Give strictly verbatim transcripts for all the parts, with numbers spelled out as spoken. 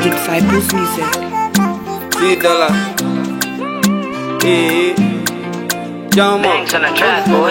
Disciples Music. See dollar. Hey, John Banks on the track, boy.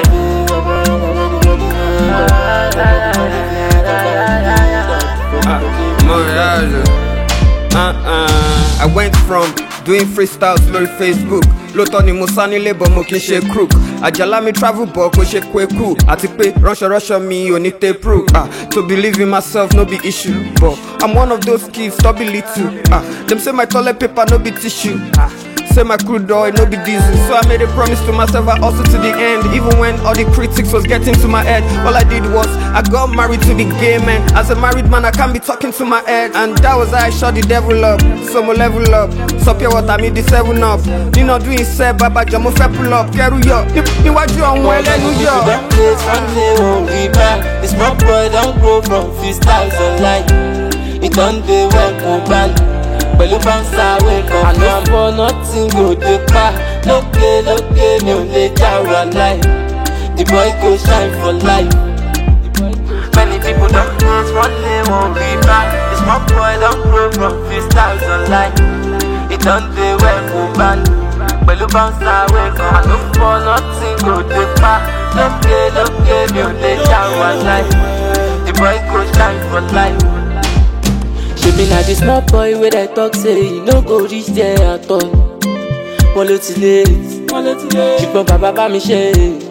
Uh-uh. I went from doing freestyles lórí Facebook. Lóòótọ́ ni mo sá nílé but mo kì í ṣe crook. Àjàlá mi travel but kò ṣe kweku. Àti pé ránṣọránṣọ mi ò ní tape proof. Ah, to believe in myself no be issue. But I'm one of those kids, stop be little. Ah, them say my toilet paper no be tissue. Ah, say my crude oil no be diesel. So I made a promise to myself I hustle to the end. Even when all the critics was getting to my head, all I did was I got married to the gay man. As a married man I can't be talking to my head. And that was how I shot the devil up. So mo level up. So pure water me the seven up. Nino doing say baba jamo fe pull up. Keru yo. Niwaju àwọn ẹlẹ́nu yọ. That place one day won't be back. This my boy don't grow from freestyles online. It done the work go band. Pẹ̀lú bouncer wake up. I know for nothing go dey pa. Lókè lókè mi ò lè jáwọ́ láì. The boy go shine for life. Many people don't place one day won't be back. This my boy don't grow from freestyles online. It done the work go band. Pẹ̀lú bouncer wake up. I know for nothing go dey pa. Lókè lókè mi ò lè jáwọ́ láì. The boy go shine for life. She be like the small boy where they talk say he no go reach there at all. Wọ́n ló ti late, ṣùgbọ́n bàbá bá mi ṣe.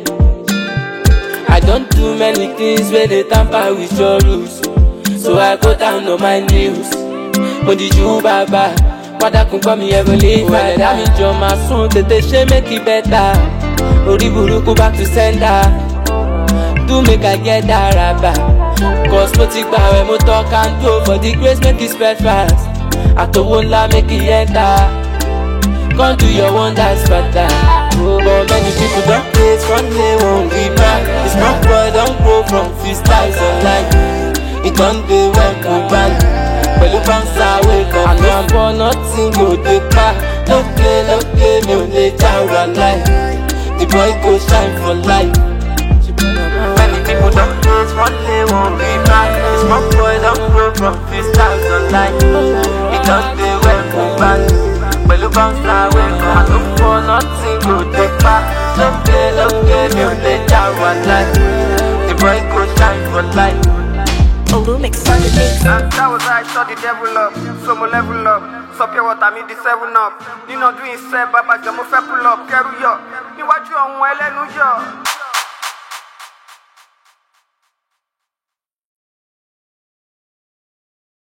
I don't do many things where they tamper with your rules. So I go down on my knees. Mo díjú bàbá, wádàkùn gbọ́ mi ẹ̀rọ lè fà. Ẹ̀dá mi jọ máa sún tètè ṣe make it better. Orí burúkú back to sender. Do make I get that rubber. Cause mo ti gba ẹ̀ mo talk and do for the grace make it spread fast. Àtòwò ńlá make it enter. Come do your wonders father. Oh, but many people don't place one day won't be back. This small boy don't grow from freestyles online. It done the work go band. Pẹ̀lú bouncer wake up. I know I'm for nothing go dey pa. Lókè lókè mi ò lè jáwọ́ láì. The boy go shine for life. Many people don't place one day won't be back. This small boy don't grow from freestyles online. It done the work go band. Pẹ̀lú bouncer wake up. I look for nothing go dey pa. Lókè lókè mi ò lè jáwọ́ láì. The boy go shine for life. Olumix on the mix. And that was how I shot the devil up. So mo level up. So pure water me the seven up. Nino doing say baba jamo fe pull up. Keru yo. Niwaju àwọn ẹlẹ́nu yọ.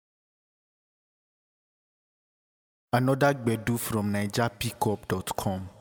Another Gbedu from Niger Pickup dot com.